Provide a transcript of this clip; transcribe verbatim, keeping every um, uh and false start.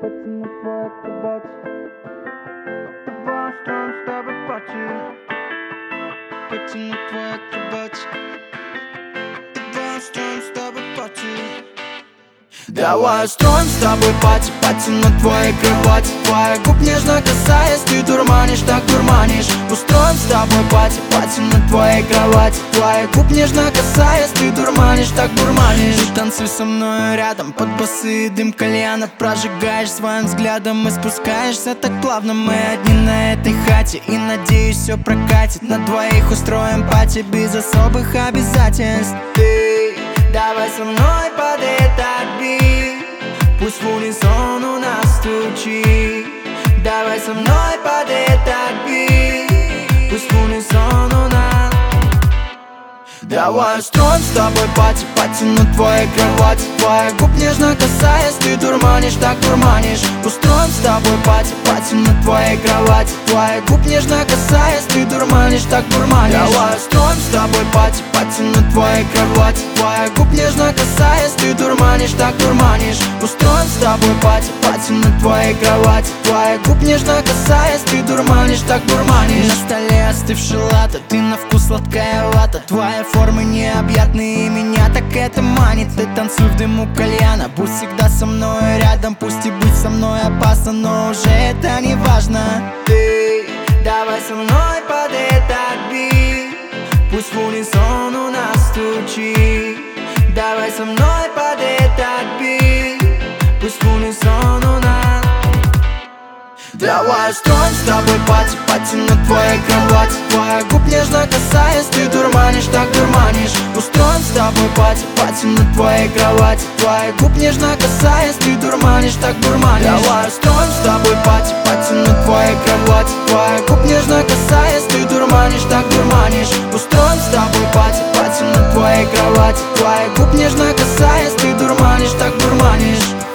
пати на твоя кровать. Давай устроим с тобой пати. Пати на твоя кровать. Давай устроим с тобой пати. Давай устроим с тобой пати, пати на твоей кровати. Твоих губ нежно касаясь, ты дурманишь, так дурманишь. Устроим с тобой пати, пати на твоей кровати. Твоих губ нежно касаясь, ты дурманишь, так дурманишь. Ты танцуй со мной рядом, под басы дым кальяна. Прожигаешь своим взглядом и спускаешься так плавно. Мы одни на этой хате и, надеюсь, все прокатит. На двоих устроим пати без особых обязательств. Ты давай со мной под этот бит, пусть в унисон у нас стучит. Давай со мной под этот бит, пусть в унисон у нас. Давай устроим с тобой пати, пати на твоей кровати. Твоих губ нежно касаясь, ты дурманишь, так дурманишь. Устроим с тобой пати, пати на твоей кровати. Твоих губ нежно касаясь, ты дурманишь, так дурманишь. Давай устроим с тобой пати, пати на твоей кровати. Твоих губ нежно касаясь, ты дурманишь, так дурманишь. Устроим с тобой пати, пати на твоей кровати. Твоих губ нежно касаясь, ты дурманишь, так дурманишь. На столе остывший латте, ты на вкус сладкая вата. Твоя формы необъятные, меня так это манит. Ты танцуй в дыму кальяна, будь всегда со мной рядом. Пусть и быть со мной опасно, но уже это не важно. Ты давай со мной под этот бит, пусть в унисон у нас стучит. Давай со мной под этот бит, пусть в унисон у нас. Давай устроим с тобой пати, пати на твоей кровати. Твоих губ нежно касаясь, ты дурманишь, так дурманишь. Устроим с тобой пати, пати на твоей кровати. Твоих губ нежно касаясь, ты дурманишь, так дурманишь. Давай устроим с тобой пати, пати на твоей кровати. Твоих губ нежно касаясь, ты дурманишь, так дурманишь. Устроим с тобой пати, пати на твоей кровати. Твоих губ нежно касаясь, ты дурманишь, так дурманишь.